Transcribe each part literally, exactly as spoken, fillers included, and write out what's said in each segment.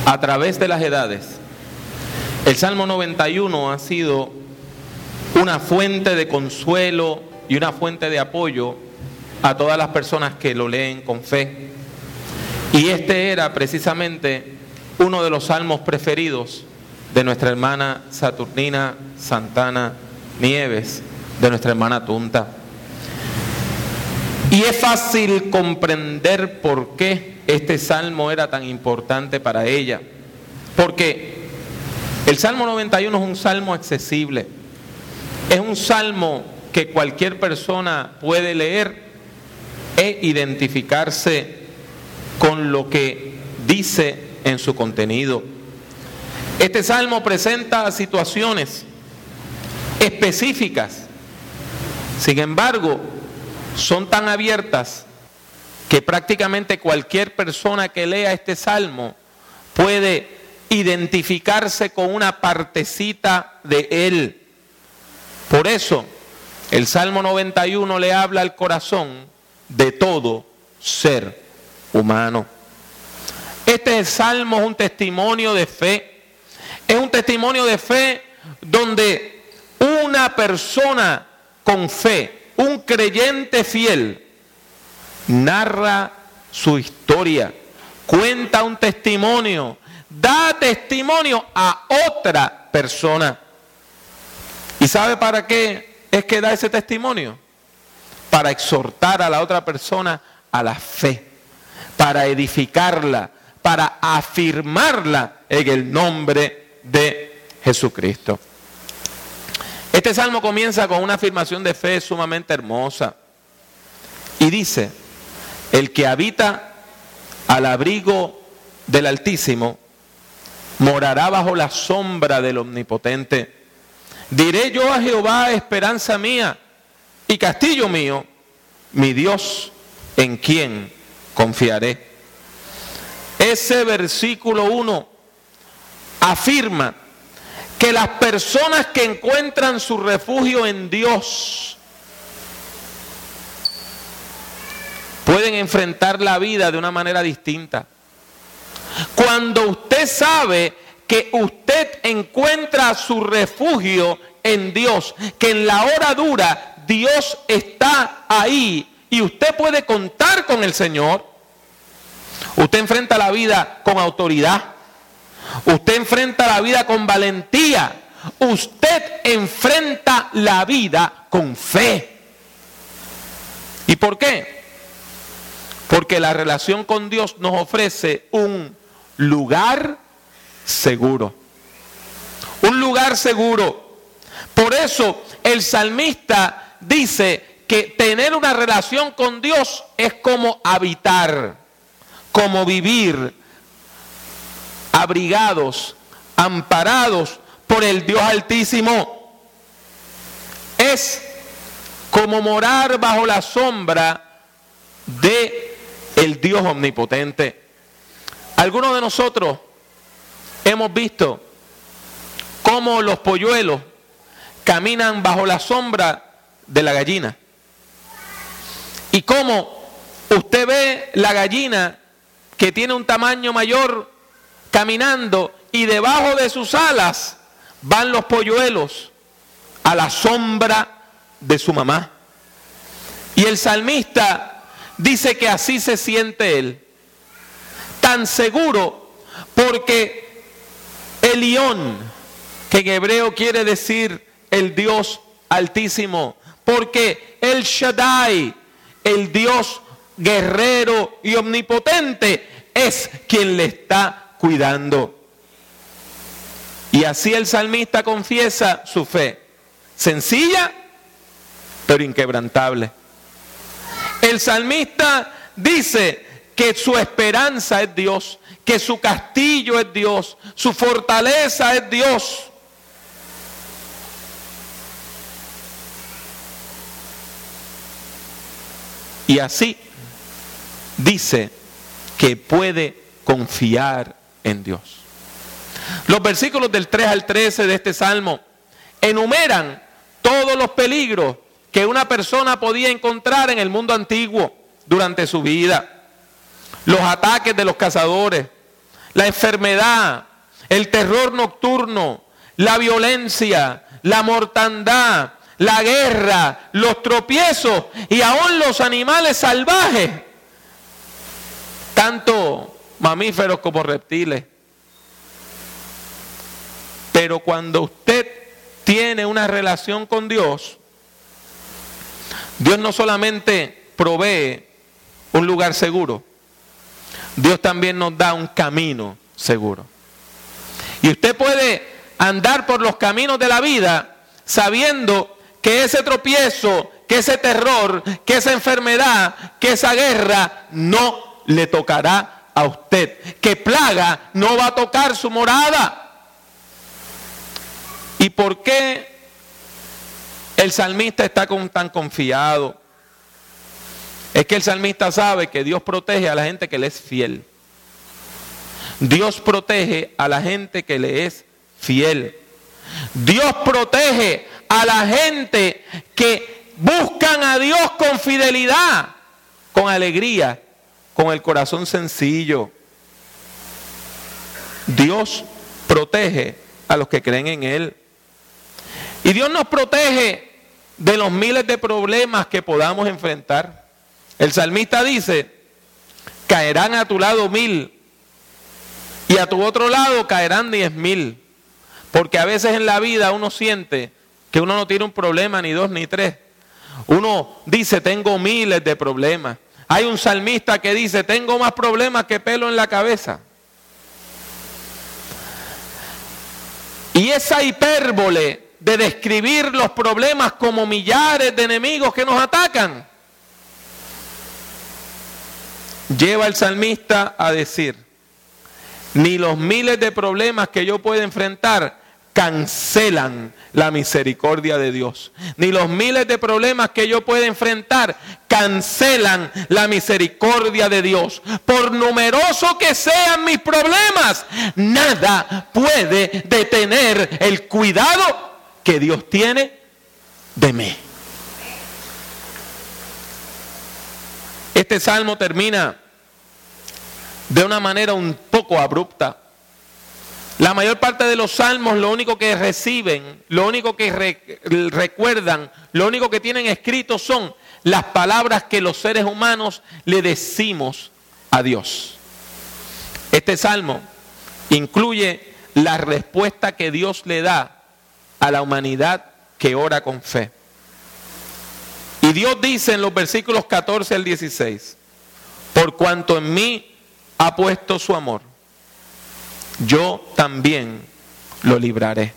a través de las edades, el Salmo noventa y uno ha sido una fuente de consuelo y una fuente de apoyo a todas las personas que lo leen con fe. Y este era precisamente uno de los salmos preferidos de nuestra hermana Saturnina Santana Nieves, de nuestra hermana Tunta. Y es fácil comprender por qué este salmo era tan importante para ella. Porque el Salmo noventa y uno es un salmo accesible. Es un salmo que cualquier persona puede leer e identificarse con lo que dice en su contenido. Este salmo presenta situaciones específicas. Sin embargo, son tan abiertas que prácticamente cualquier persona que lea este salmo puede identificarse con una partecita de él. Por eso, el Salmo noventa y uno le habla al corazón de todo ser humano. Este salmo es un testimonio de fe. Es un testimonio de fe donde una persona con fe, un creyente fiel, narra su historia, cuenta un testimonio, da testimonio a otra persona. ¿Y sabe para qué es que da ese testimonio? Para exhortar a la otra persona a la fe, para edificarla, para afirmarla en el nombre de Jesucristo. Este salmo comienza con una afirmación de fe sumamente hermosa. Y dice: el que habita al abrigo del Altísimo morará bajo la sombra del Omnipotente. Diré yo a Jehová, esperanza mía y castillo mío, mi Dios, en quien confiaré. Ese versículo uno afirma que las personas que encuentran su refugio en Dios pueden enfrentar la vida de una manera distinta. Cuando usted sabe que usted encuentra su refugio en Dios, que en la hora dura Dios está ahí y usted puede contar con el Señor, usted enfrenta la vida con autoridad. Usted enfrenta la vida con valentía. Usted enfrenta la vida con fe. ¿Y por qué? Porque la relación con Dios nos ofrece un lugar seguro. Un lugar seguro. Por eso el salmista dice que tener una relación con Dios es como habitar, como vivir, abrigados, amparados por el Dios Altísimo. Es como morar bajo la sombra de el Dios Omnipotente. Algunos de nosotros hemos visto cómo los polluelos caminan bajo la sombra de la gallina. Y cómo usted ve la gallina que tiene un tamaño mayor caminando y debajo de sus alas van los polluelos a la sombra de su mamá. Y el salmista dice que así se siente él, tan seguro, porque Elión, que en hebreo quiere decir el Dios Altísimo, porque el Shaddai, el Dios guerrero y omnipotente, es quien le está cuidando. Y así el salmista confiesa su fe, sencilla pero inquebrantable. El salmista dice que su esperanza es Dios, que su castillo es Dios, su fortaleza es Dios. Y así dice que puede confiar en Dios. Los versículos del tres al trece de este salmo enumeran todos los peligros que una persona podía encontrar en el mundo antiguo durante su vida. Los ataques de los cazadores, la enfermedad, el terror nocturno, la violencia, la mortandad, la guerra, los tropiezos y aún los animales salvajes, tanto mamíferos como reptiles. Pero cuando usted tiene una relación con Dios, Dios no solamente provee un lugar seguro, Dios también nos da un camino seguro. Y usted puede andar por los caminos de la vida sabiendo que ese tropiezo, que ese terror, que esa enfermedad, que esa guerra no le tocará a usted, que plaga no va a tocar su morada. ¿Y por qué el salmista está con, tan confiado? Es que el salmista sabe que Dios protege a la gente que le es fiel. Dios protege a la gente que le es fiel. Dios protege a la gente que buscan a Dios con fidelidad, con alegría, con el corazón sencillo. Dios protege a los que creen en Él. Y Dios nos protege de los miles de problemas que podamos enfrentar. El salmista dice, caerán a tu lado mil y a tu otro lado caerán diez mil. Porque a veces en la vida uno siente que uno no tiene un problema, ni dos, ni tres. Uno dice, tengo miles de problemas. Hay un salmista que dice, tengo más problemas que pelo en la cabeza. Y esa hipérbole de describir los problemas como millares de enemigos que nos atacan, lleva al salmista a decir, ni los miles de problemas que yo puedo enfrentar cancelan la misericordia de Dios. Ni los miles de problemas que yo pueda enfrentar cancelan la misericordia de Dios. Por numeroso que sean mis problemas, nada puede detener el cuidado que Dios tiene de mí. Este salmo termina de una manera un poco abrupta. La mayor parte de los salmos lo único que reciben, lo único que re, recuerdan, lo único que tienen escrito son las palabras que los seres humanos le decimos a Dios. Este salmo incluye la respuesta que Dios le da a la humanidad que ora con fe. Y Dios dice en los versículos catorce al dieciséis, por cuanto en mí ha puesto su amor, yo también lo libraré.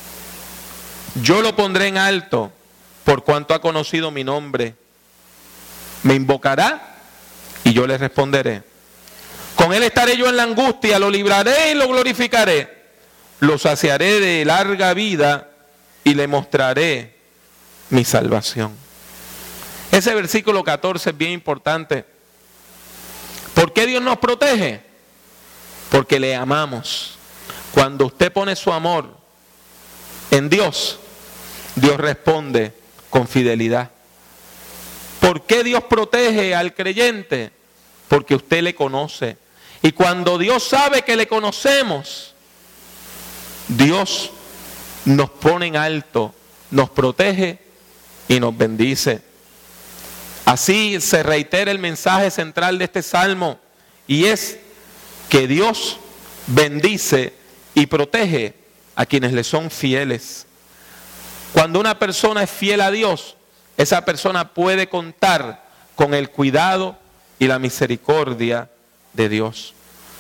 Yo lo pondré en alto por cuanto ha conocido mi nombre. Me invocará y yo le responderé. Con él estaré yo en la angustia, lo libraré y lo glorificaré. Lo saciaré de larga vida y le mostraré mi salvación. Ese versículo catorce es bien importante. ¿Por qué Dios nos protege? Porque le amamos. Cuando usted pone su amor en Dios, Dios responde con fidelidad. ¿Por qué Dios protege al creyente? Porque usted le conoce. Y cuando Dios sabe que le conocemos, Dios nos pone en alto, nos protege y nos bendice. Así se reitera el mensaje central de este salmo, y es que Dios bendice y protege a quienes le son fieles. Cuando una persona es fiel a Dios, esa persona puede contar con el cuidado y la misericordia de Dios.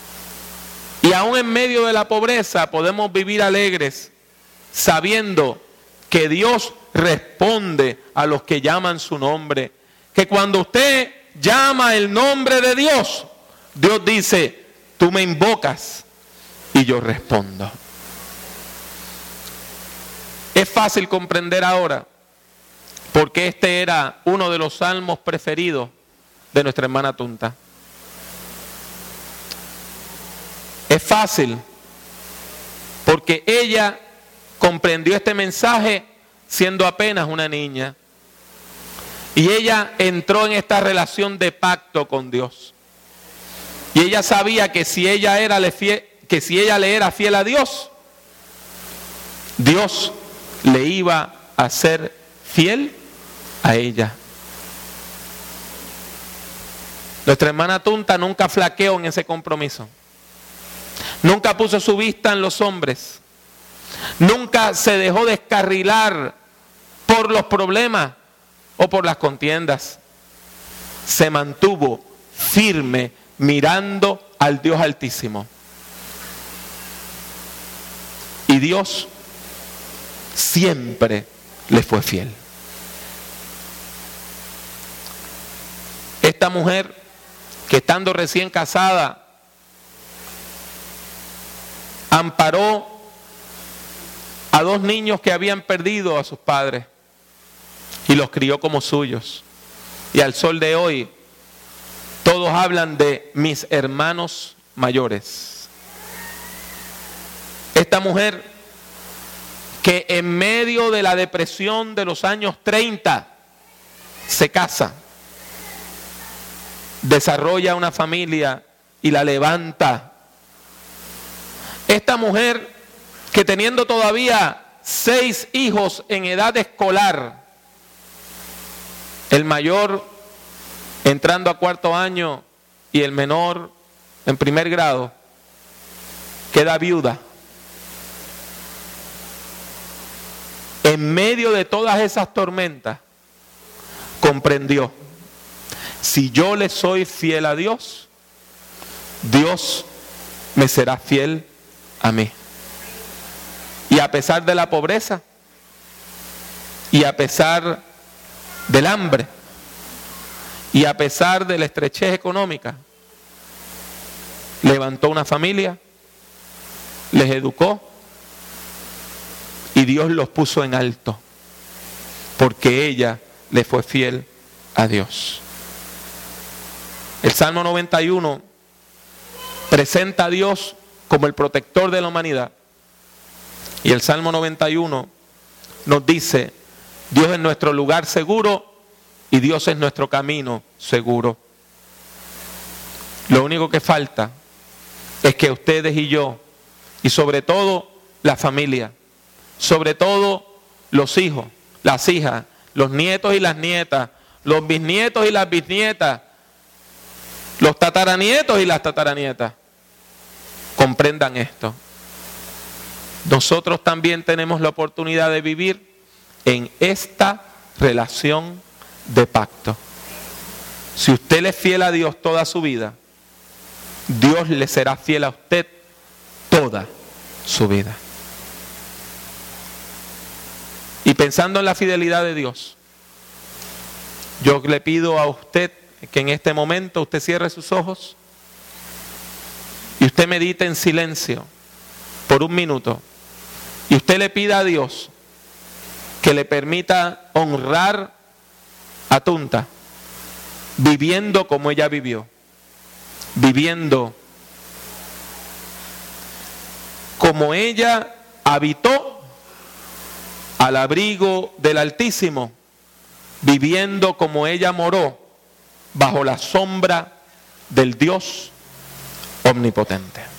Y aún en medio de la pobreza podemos vivir alegres, sabiendo que Dios responde a los que llaman su nombre. Que cuando usted llama el nombre de Dios, Dios dice, tú me invocas y yo respondo. Es fácil comprender ahora porque este era uno de los salmos preferidos de nuestra hermana Tunta. Es fácil porque ella comprendió este mensaje siendo apenas una niña. Y ella entró en esta relación de pacto con Dios. Y ella sabía que si ella, era le fiel, que si ella le era fiel a Dios, Dios le iba a ser fiel a ella. Nuestra hermana Tunta nunca flaqueó en ese compromiso. Nunca puso su vista en los hombres. Nunca se dejó descarrilar por los problemas o por las contiendas. Se mantuvo firme mirando al Dios Altísimo. Y Dios siempre le fue fiel. Esta mujer, que estando recién casada, amparó a dos niños que habían perdido a sus padres y los crió como suyos. Y al sol de hoy, todos hablan de mis hermanos mayores. Esta mujer, que en medio de la depresión de los años treinta se casa, desarrolla una familia y la levanta. Esta mujer, que teniendo todavía seis hijos en edad escolar, el mayor entrando a cuarto año y el menor en primer grado, queda viuda. En medio de todas esas tormentas, comprendió: si yo le soy fiel a Dios, Dios me será fiel a mí. Y a pesar de la pobreza, y a pesar del hambre, y a pesar de la estrechez económica, levantó una familia, les educó, y Dios los puso en alto, porque ella le fue fiel a Dios. El Salmo noventa y uno presenta a Dios como el protector de la humanidad. Y el Salmo noventa y uno nos dice: Dios es nuestro lugar seguro y Dios es nuestro camino seguro. Lo único que falta es que ustedes y yo, y sobre todo la familia, sobre todo los hijos, las hijas, los nietos y las nietas, los bisnietos y las bisnietas, los tataranietos y las tataranietas, comprendan esto. Nosotros también tenemos la oportunidad de vivir en esta relación de pacto. Si usted le es fiel a Dios toda su vida, Dios le será fiel a usted toda su vida. Y pensando en la fidelidad de Dios, yo le pido a usted que en este momento usted cierre sus ojos y usted medite en silencio por un minuto. Y usted le pida a Dios que le permita honrar a Tunta, viviendo como ella vivió, viviendo como ella habitó al abrigo del Altísimo, viviendo como ella moró bajo la sombra del Dios omnipotente.